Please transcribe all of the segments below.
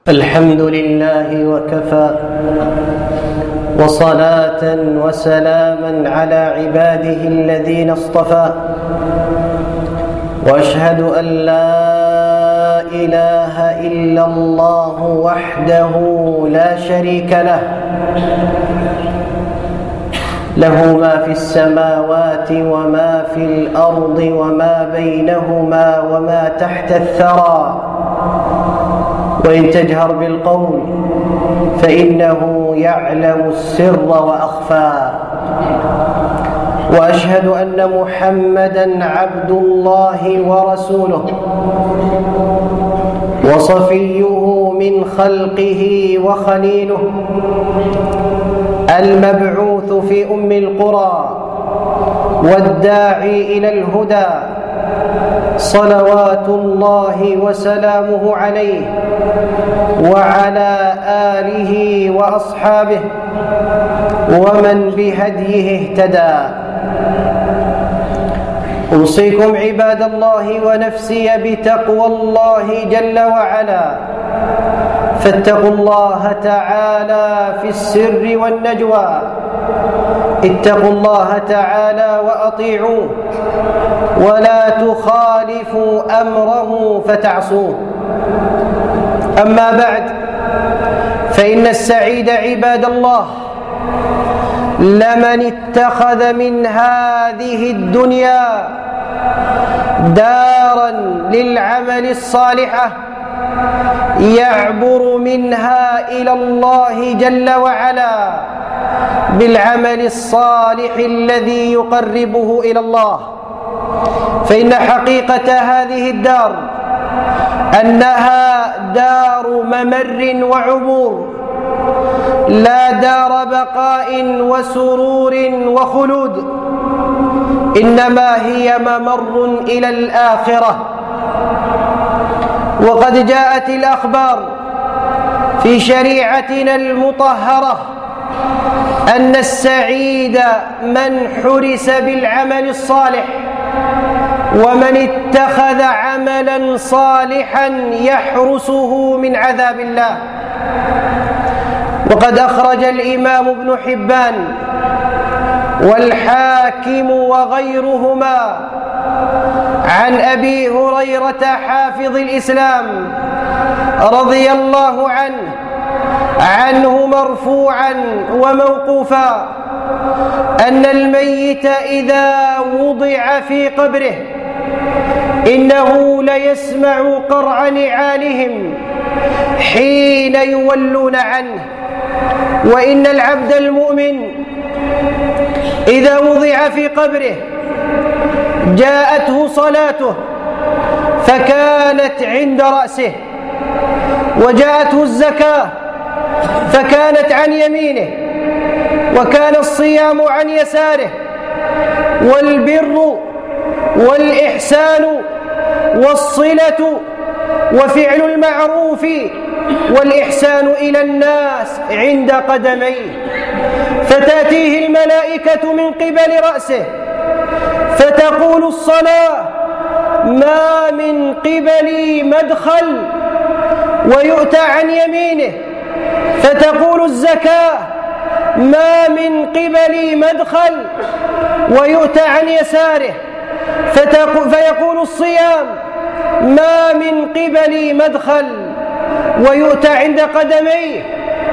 الحمد لله وكفى، وصلاة وسلاما على عباده الذين اصطفى، وأشهد أن لا إله إلا الله وحده لا شريك له، له ما في السماوات وما في الأرض وما بينهما وما تحت الثرى، وإن تجهر بالقول فإنه يعلم السر وأخفى، وأشهد أن محمدًا عبد الله ورسوله وصفيه من خلقه وخليله، المبعوث في أم القرى والداعي إلى الهدى، صلوات الله وسلامه عليه وعلى آله وأصحابه ومن بهديه اهتدى. أوصيكم عباد الله ونفسي بتقوى الله جل وعلا، فاتقوا الله تعالى في السر والنجوى، اتقوا الله تعالى وأطيعوه ولا تخالفوا أمره فتعصوه. أما بعد، فإن السعيد عباد الله لمن اتخذ من هذه الدنيا دارا للعمل الصالحة يعبر منها إلى الله جل وعلا بالعمل الصالح الذي يقربه إلى الله. فإن حقيقة هذه الدار أنها دار ممر وعبور، لا دار بقاء وسرور وخلود، إنما هي ممر إلى الآخرة. وقد جاءت الأخبار في شريعتنا المطهرة أن السعيد من حرس بالعمل الصالح، ومن اتخذ عملا صالحا يحرسه من عذاب الله. وقد أخرج الإمام ابن حبان والحاكم وغيرهما عن أبي هريرة حافظ الإسلام رضي الله عنه مرفوعا وموقوفا أن الميت إذا وضع في قبره إنه ليسمع قرع نعالهم حين يولون عنه، وإن العبد المؤمن إذا وضع في قبره جاءته صلاته فكانت عند رأسه، وجاءته الزكاة فكانت عن يمينه، وكان الصيام عن يساره، والبر والإحسان والصلة وفعل المعروف والإحسان إلى الناس عند قدميه. فتأتيه الملائكة من قبل رأسه فتقول الصلاة ما من قبلي مدخل، ويؤتى عن يمينه فتقول الزكاة ما من قبلي مدخل، ويؤتى عن يساره فيقول الصيام ما من قبلي مدخل، ويؤتى عند قدميه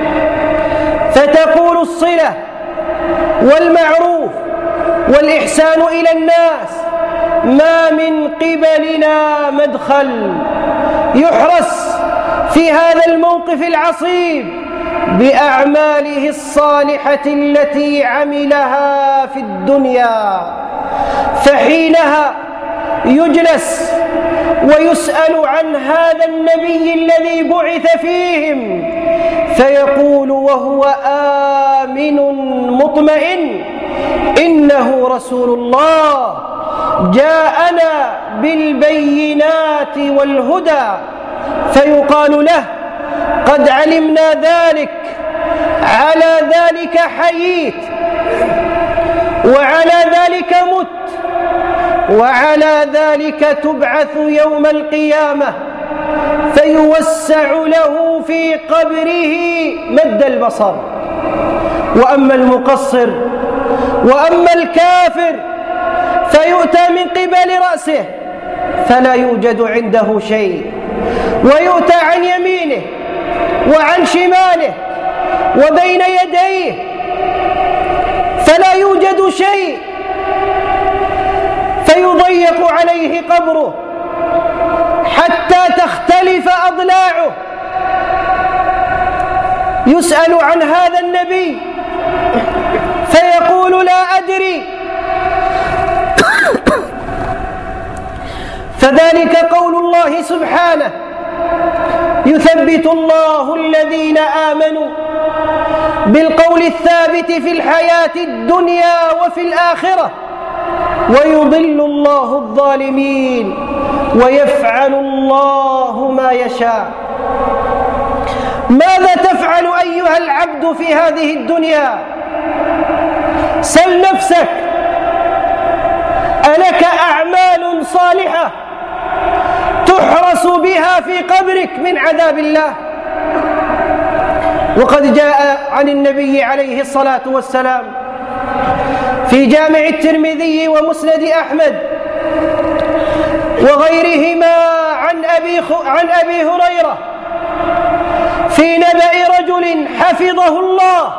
فتقول الصلة والمعروف والإحسان إلى الناس ما من قبلنا مدخل. يحرس في هذا الموقف العصيب بأعماله الصالحة التي عملها في الدنيا، فحينها يجلس ويسأل عن هذا النبي الذي بعث فيهم فيقول وهو آمن مطمئن إنه رسول الله جاءنا بالبينات والهدى، فيقال له قد علمنا ذلك، على ذلك حييت وعلى ذلك مت وعلى ذلك تبعث يوم القيامة. فيوسع له في قبره مد البصر. وأما المقصر وأما الكافر فيؤتى من قبل رأسه فلا يوجد عنده شيء، ويؤتى عن يمينه وعن شماله وبين يديه فلا يوجد شيء، فيضيق عليه قبره حتى تختلف أضلاعه. يسأل عن هذا النبي فيقول لا أدري. فذلك قول الله سبحانه: يثبت الله الذين آمنوا بالقول الثابت في الحياة الدنيا وفي الآخرة ويضل الله الظالمين ويفعل الله ما يشاء. ماذا تفعل أيها العبد في هذه الدنيا؟ سل نفسك، ألك أعمال صالحة تحرس بها في قبرك من عذاب الله؟ وقد جاء عن النبي عليه الصلاة والسلام في جامع الترمذي ومسند أحمد وغيرهما عن أبي هريرة في نبأ رجل حفظه الله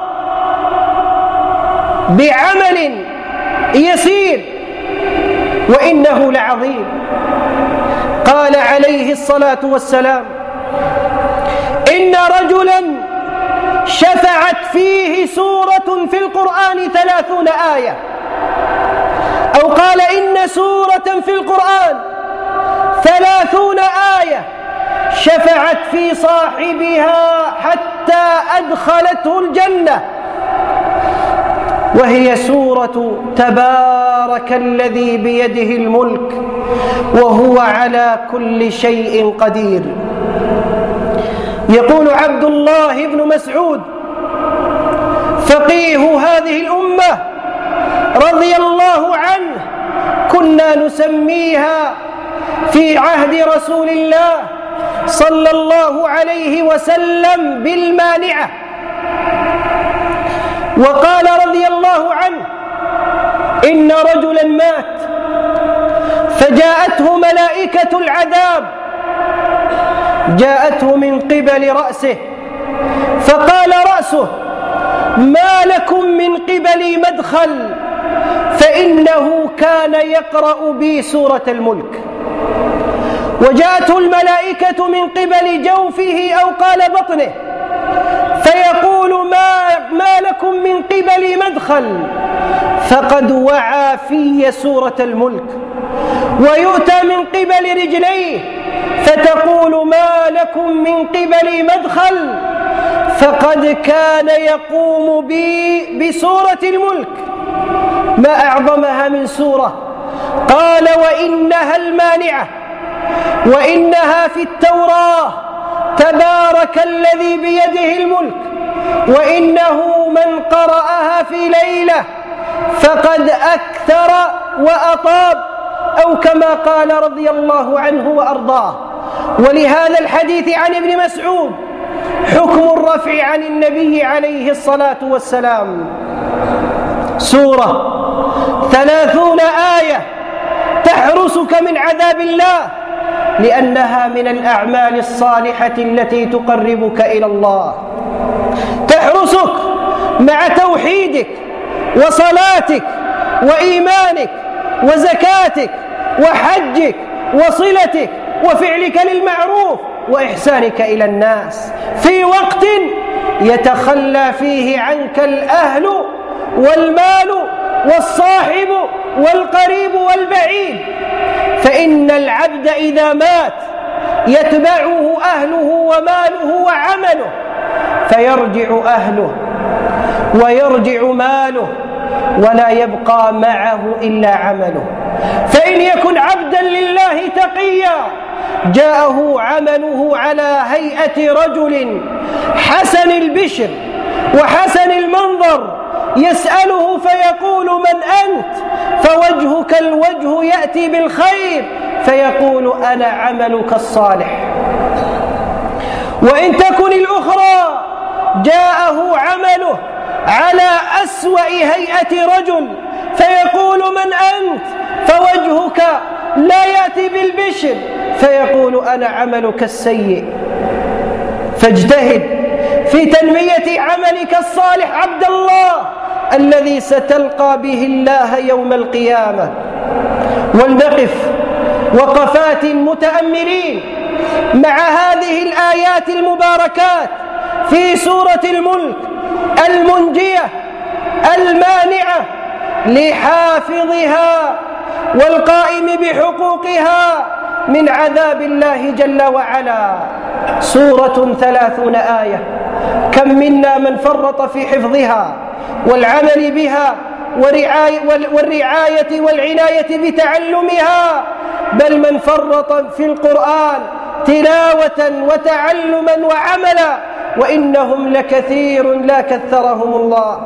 بعمل يسير وإنه لعظيم. قال عليه الصلاة والسلام: إن رجلا شفعت فيه سورة في القرآن 30 آية، أو قال إن سورة في القرآن 30 آية شفعت في صاحبها حتى أدخلته الجنة، وهي سورة تبارك الذي بيده الملك وهو على كل شيء قدير. يقول عبد الله بن مسعود فقيه هذه الأمة رضي الله عنه: كنا نسميها في عهد رسول الله صلى الله عليه وسلم بالمانعة. وقال رضي الله عنه: إن رجلا مات فجاءته ملائكة العذاب، جاءته من قبل رأسه فقال رأسه: ما لكم من قبلي مدخل، فإنه كان يقرأ بي سورة الملك. وجاءته الملائكة من قبل جوفه أو قال بطنه فيقول: ما لكم من قبلي مدخل، فقد وعى في سورة الملك. ويؤتى من قبل رجليه فتقول: ما لكم من قبلي مدخل، فقد كان يقوم بي بسورة الملك. ما أعظمها من سورة؟ قال: وإنها المانعة، وإنها في التوراة تبارك الذي بيده الملك، وإنه من قرأها في ليلة فقد أكثر وأطاب، أو كما قال رضي الله عنه وأرضاه. ولهذا الحديث عن ابن مسعود حكم الرفع عن النبي عليه الصلاة والسلام: سورة 30 آية تحرسك من عذاب الله، لأنها من الأعمال الصالحة التي تقربك إلى الله، تحرسك مع توحيدك وصلاتك وإيمانك وزكاتك وحجك وصلتك وفعلك للمعروف وإحسانك إلى الناس، في وقت يتخلى فيه عنك الأهل والمال والصاحب والقريب والبعيد. فإن العبد إذا مات يتبعه أهله وماله وعمله، فيرجع أهله ويرجع ماله ولا يبقى معه إلا عمله. فإن يكن عبدا لله تقيا جاءه عمله على هيئة رجل حسن البشر وحسن المنظر، يسأله فيقول: من أنت؟ فوجهك الوجه يأتي بالخير، فيقول: أنا عملك الصالح. وإن تكن الأخرى جاءه عمله على أسوأ هيئة رجل فيقول من أنت؟ فوجهك لا يأتي بالبشر فيقول أنا عملك السيء. فاجتهد في تنمية عملك الصالح عبد الله الذي ستلقى به الله يوم القيامة. ولنقف وقفات متأملين مع هذه الآيات المباركات في سورة الملك المنجية المانعة لحافظها والقائم بحقوقها من عذاب الله جل وعلا. سورة 30 آية، كم منا من فرط في حفظها والعمل بها والرعاية والعناية بتعلمها، بل من فرط في القرآن تلاوة وتعلما وعملا، وإنهم لكثير لا كثرهم الله.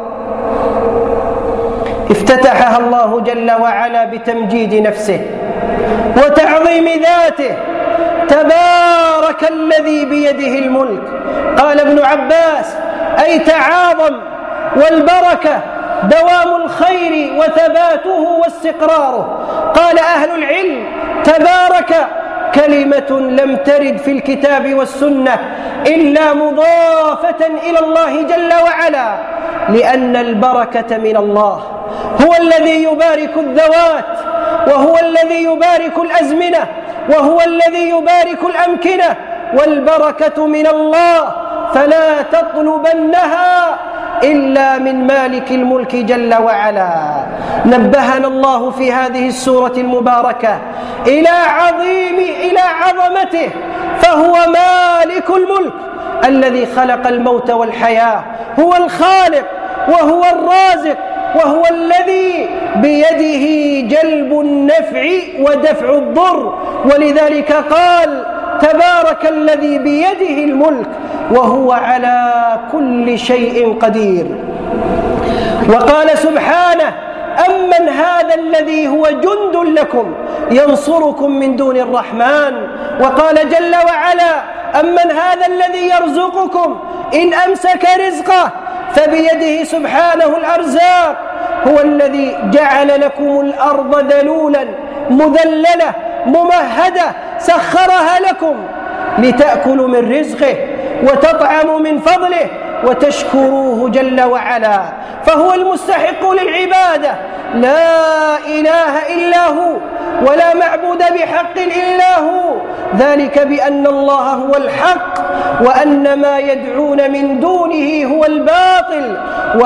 افتتحها الله جل وعلا بتمجيد نفسه وتعظيم ذاته. تبارك الذي بيده الملك. قال ابن عباس أي تعاظم، والبركة دوام الخير وثباته واستقراره. قال أهل العلم تبارك كلمة لم ترد في الكتاب والسنة إلا مضافة إلى الله جل وعلا، لأن البركة من الله، هو الذي يبارك الذوات، وهو الذي يبارك الأزمنة، وهو الذي يبارك الأمكنة، والبركة من الله، فلا تطلبنها إلا من مالك الملك جل وعلا. نبهنا الله في هذه السورة المباركة إلى عظمته، فهو مالك الملك الذي خلق الموت والحياة، هو الخالق وهو الرازق، وهو الذي بيده جلب النفع ودفع الضر. ولذلك قال تبارك الذي بيده الملك وهو على كل شيء قدير. وقال سبحانه أمن هذا الذي هو جند لكم ينصركم من دون الرحمن. وقال جل وعلا أمن هذا الذي يرزقكم إن أمسك رزقه فبيده سبحانه الأرزاق. هو الذي جعل لكم الأرض ذلولا مذللة ممهدة، سخرها لكم لتأكلوا من رزقه وتطعموا من فضله وتشكروه جل وعلا، فهو المستحق للعبادة، لا إله إلا هو ولا معبود بحق إلا هو. ذلك بأن الله هو الحق وأن ما يدعون من دونه هو الباطل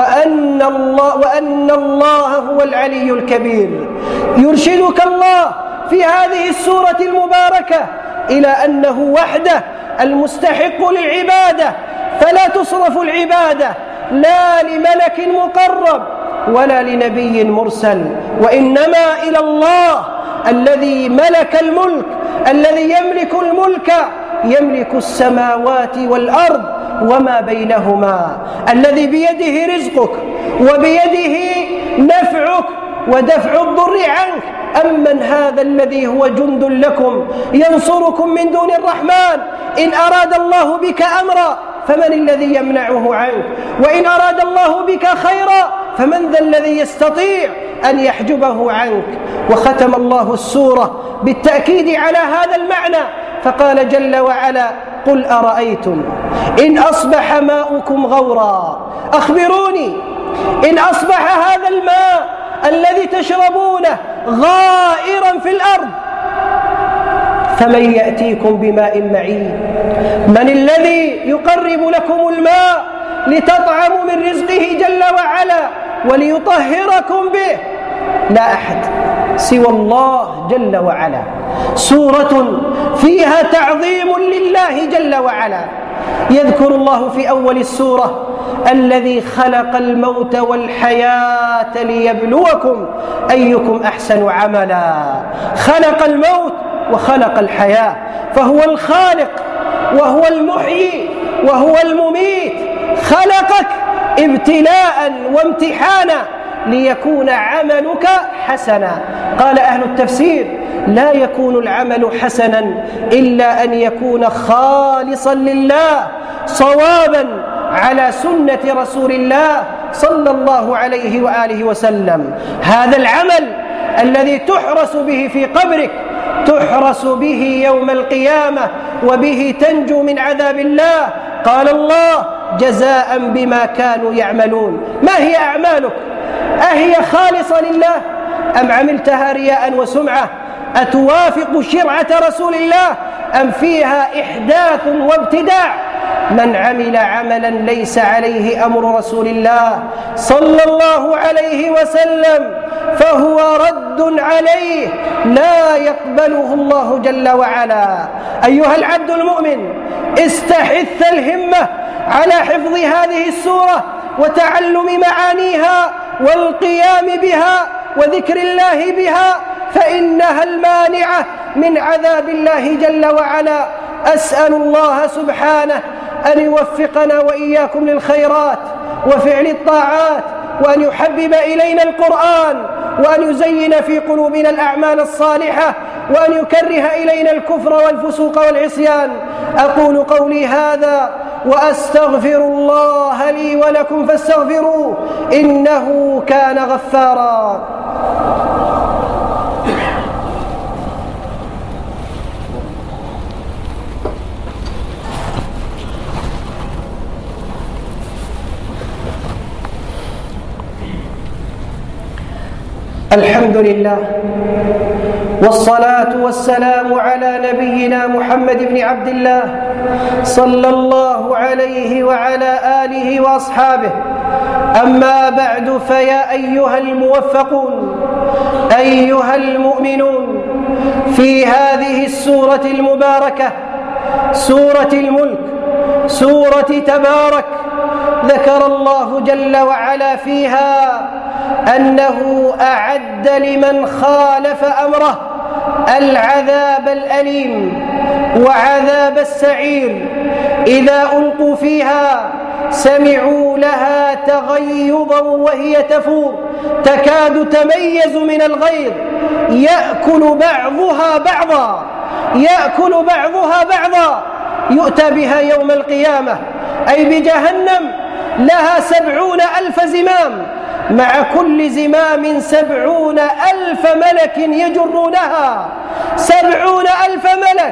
وأن الله هو العلي الكبير. يرشدك الله في هذه السورة المباركة إلى أنه وحده المستحق للعبادة، فلا تصرف العبادة لا لملك مقرب ولا لنبي مرسل، وإنما إلى الله الذي ملك الملك، الذي يملك الملك، يملك السماوات والأرض وما بينهما، الذي بيده رزقك وبيده نفعك ودفع الضر عنك. أمن هذا الذي هو جند لكم ينصركم من دون الرحمن. إن أراد الله بك أمرا فمن الذي يمنعه عنك؟ وإن أراد الله بك خيرا فمن ذا الذي يستطيع أن يحجبه عنك؟ وختم الله السورة بالتأكيد على هذا المعنى فقال جل وعلا قل أرأيتم إن أصبح ماؤكم غورا، أخبروني إن أصبح هذا الماء الذي تشربونه غائرا في الأرض فمن يأتيكم بماء معين؟ من الذي يقرب لكم الماء لتطعموا من رزقه جل وعلا وليطهركم به؟ لا أحد سوى الله جل وعلا. سورة فيها تعظيم لله جل وعلا. يذكر الله في أول السورة الذي خلق الموت والحياة ليبلوكم أيكم أحسن عملا. خلق الموت وخلق الحياة، فهو الخالق وهو المحيي وهو المميت. خلقك ابتلاء وامتحانا ليكون عملك حسنا. قال أهل التفسير لا يكون العمل حسنا إلا أن يكون خالصا لله صوابا على سنة رسول الله صلى الله عليه وآله وسلم. هذا العمل الذي تحرس به في قبرك تحرس به يوم القيامة وبه تنجو من عذاب الله. قال الله: جزاء بما كانوا يعملون. ما هي أعمالك؟ أهي خالصة لله أم عملتها رياء وسمعة؟ أتوافق شرعة رسول الله أم فيها إحداث وابتداع؟ من عمل عملا ليس عليه أمر رسول الله صلى الله عليه وسلم فهو رد عليه لا يقبله الله جل وعلا. أيها العبد المؤمن، استحث الهمة على حفظ هذه السورة وتعلم معانيها والقيام بها وذكر الله بها، فإنها المانعة من عذاب الله جل وعلا. أسأل الله سبحانه أن يوفقنا وإياكم للخيرات وفعل الطاعات، وأن يحبب إلينا القرآن، وأن يزين في قلوبنا الأعمال الصالحة، وأن يكره إلينا الكفر والفسوق والعصيان. أقول قولي هذا وأستغفر الله لي ولكم فاستغفروه إنه كان غفارا. الحمد لله والصلاة والسلام على نبينا محمد بن عبد الله صلى الله عليه وعلى آله وأصحابه. أما بعد، فيا أيها الموفقون أيها المؤمنون، في هذه السورة المباركة سورة الملك سورة تبارك ذكر الله جل وعلا فيها أنه أعد لمن خالف أمره العذاب الأليم وعذاب السعير. إذا ألقوا فيها سمعوا لها تغيظا وهي تفور تكاد تميز من الغيظ يأكل بعضها بعضا يؤتى بها يوم القيامة، أي بجهنم، لها 70,000 زمام، مع كل زمام 70,000 ملك يجرونها، 70,000 ملك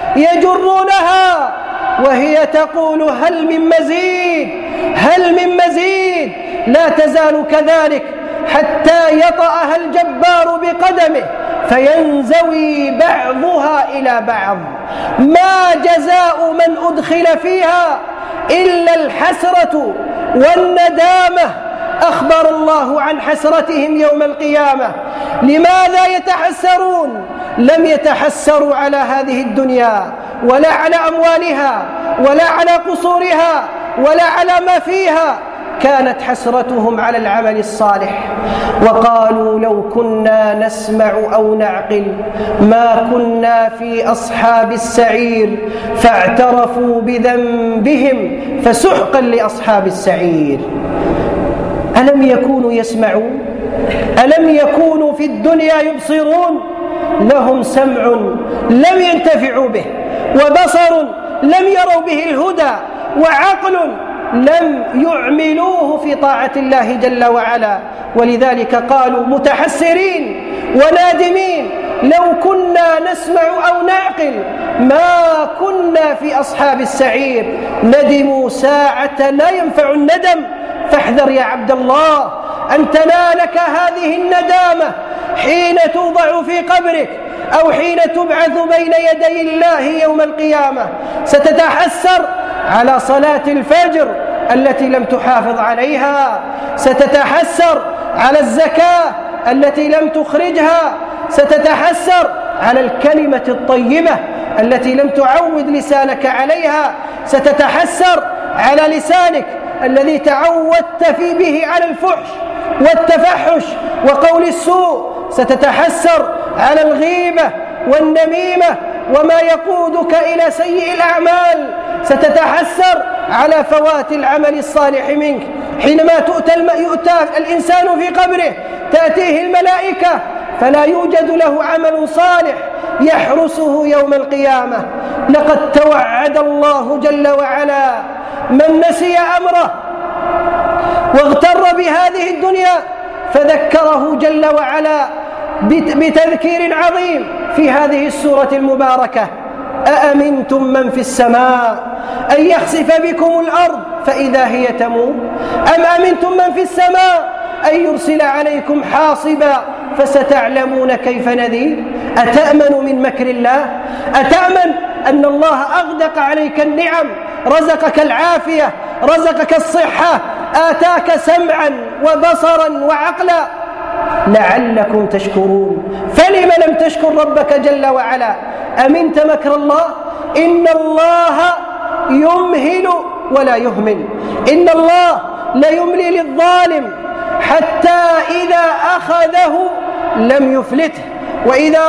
يجرونها، وهي تقول هل من مزيد هل من مزيد. لا تزال كذلك حتى يطأها الجبار بقدمه فينزوي بعضها إلى بعض. ما جزاء من أدخل فيها إلا الحسرة والندامة. أخبر الله عن حسرتهم يوم القيامة. لماذا يتحسرون؟ لم يتحسروا على هذه الدنيا ولا على أموالها ولا على قصورها ولا على ما فيها، كانت حسرتهم على العمل الصالح. وقالوا لو كنا نسمع أو نعقل ما كنا في أصحاب السعير فاعترفوا بذنبهم فسحقا لأصحاب السعير. ألم يكونوا يسمعون؟ ألم يكونوا في الدنيا يبصرون؟ لهم سمع لم ينتفعوا به، وبصر لم يروا به الهدى، وعقل لم يعملوه في طاعة الله جل وعلا. ولذلك قالوا متحسرين ونادمين لو كنا نسمع أو نعقل ما كنا في أصحاب السعير. ندموا ساعة لا ينفع الندم. فاحذر يا عبد الله أن تنالك هذه الندامة حين توضع في قبرك أو حين تبعث بين يدي الله يوم القيامة. ستتحسر على صلاة الفجر التي لم تحافظ عليها، ستتحسر على الزكاة التي لم تخرجها، ستتحسر على الكلمة الطيبة التي لم تعود لسانك عليها، ستتحسر على لسانك الذي تعودت في به على الفحش والتفحش وقول السوء، ستتحسر على الغيبة والنميمة وما يقودك إلى سيء الأعمال، ستتحسر على فوات العمل الصالح منك. حينما يؤتى الإنسان في قبره تأتيه الملائكة فلا يوجد له عمل صالح يحرسه يوم القيامة. لقد توعد الله جل وعلا من نسي أمره واغتر بهذه الدنيا فذكره جل وعلا بتذكير عظيم في هذه السورة المباركة: أأمنتم من في السماء أن يخسف بكم الأرض فإذا هي تمور أم أمنتم من في السماء أن يرسل عليكم حاصبا فستعلمون كيف نذير. أتأمن من مكر الله؟ أتأمن أن الله أغدق عليك النعم، رزقك العافية، رزقك الصحة، آتاك سمعا وبصرا وعقلا لعلكم تشكرون؟ فلم لم تشكر ربك جل وعلا؟ أمنت مكر الله؟ إن الله يمهل ولا يهمل، إن الله ليملي للظالم حتى إذا أخذه لم يفلته. وإذا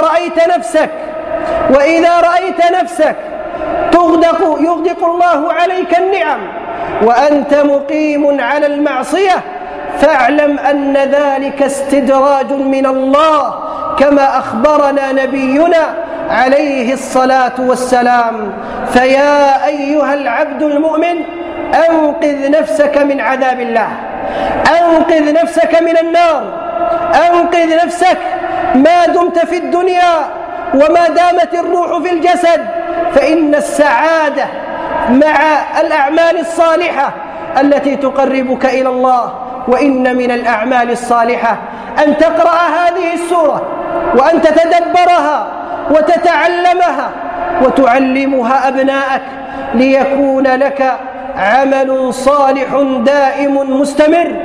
رأيت نفسك يغدق الله عليك النعم وأنت مقيم على المعصية فاعلم أن ذلك استدراج من الله، كما أخبرنا نبينا عليه الصلاة والسلام. فيا أيها العبد المؤمن أنقذ نفسك من عذاب الله، أنقذ نفسك من النار، أنقذ نفسك ما دمت في الدنيا وما دامت الروح في الجسد، فإن السعادة مع الأعمال الصالحة التي تقربك إلى الله. وإن من الأعمال الصالحة أن تقرأ هذه السورة وأن تتدبرها وتتعلمها وتعلمها أبناءك ليكون لك عمل صالح دائم مستمر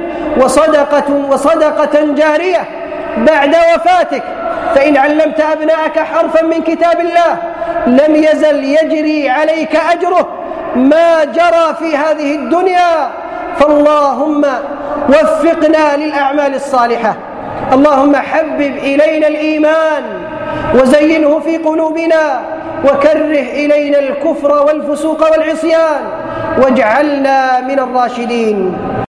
وصدقة جارية بعد وفاتك. فإن علمت أبناءك حرفا من كتاب الله لم يزل يجري عليك أجره ما جرى في هذه الدنيا. فاللهم وفقنا للأعمال الصالحة. اللهم حبب إلينا الإيمان وزينه في قلوبنا وكره إلينا الكفر والفسوق والعصيان واجعلنا من الراشدين.